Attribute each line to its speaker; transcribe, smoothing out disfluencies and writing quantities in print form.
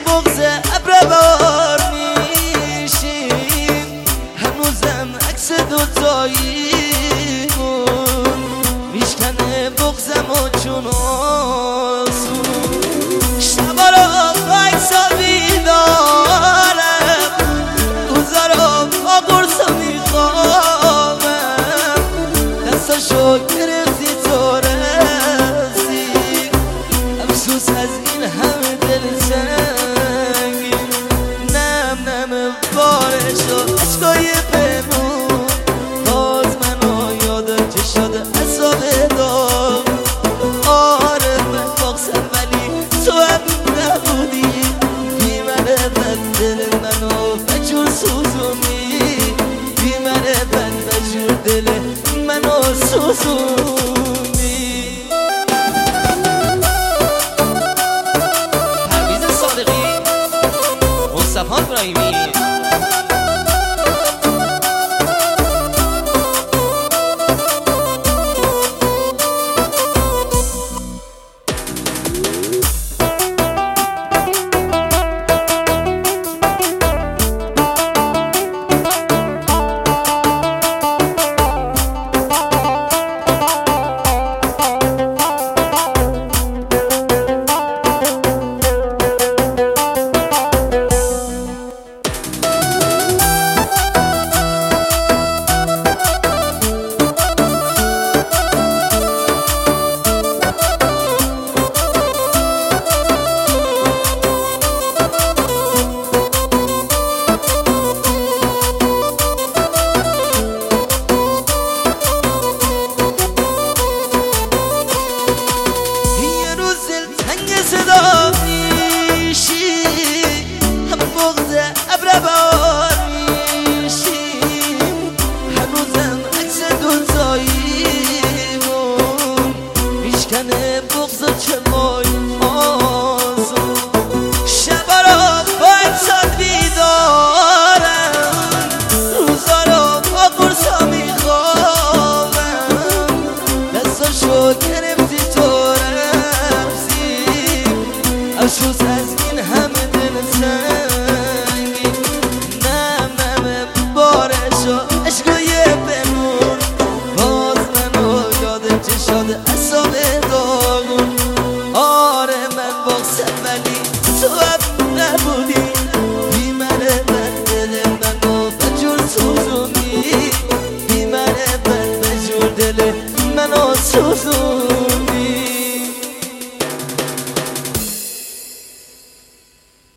Speaker 1: بغض ابروار میشیم، هنوزم عکس دوتاییمون میشکنه بغضم و چون آسون. شبا رو عکسا بیدارم، روزا رو با قرصا میخوامم، دستاشو گرفتی تو رسی، افسوس از این همه دل سنگی. نم نم بارشو عشقای پنهون، باز منو یادت شد عذاب داغ. آره من بغضم ولی تو هم نبودی، بی من بد دل منو بجور سوزونی، بی من بد بجور دل منو سوزونی. پرویز صادقی، مصطفی ابراهیمی. صدا میشی، هم بغض ابروار میشی، هنوزم عکس دوتاییمون میشکنه بغض و چمای آزون. شبا رو با عکسات بیدارم، روزا رو با قرصا میخوابم، دستاشو گرفتی تو افسوس از این همه دل سنگی. نم نم بارشو عشقای بنون، باز منو یادت شد عذاب داغون. آره من بغضم ولی تو هم نبودی، بی من بد دل منو بجور سوزونی، بی من بد بجور دل منو سوزونی.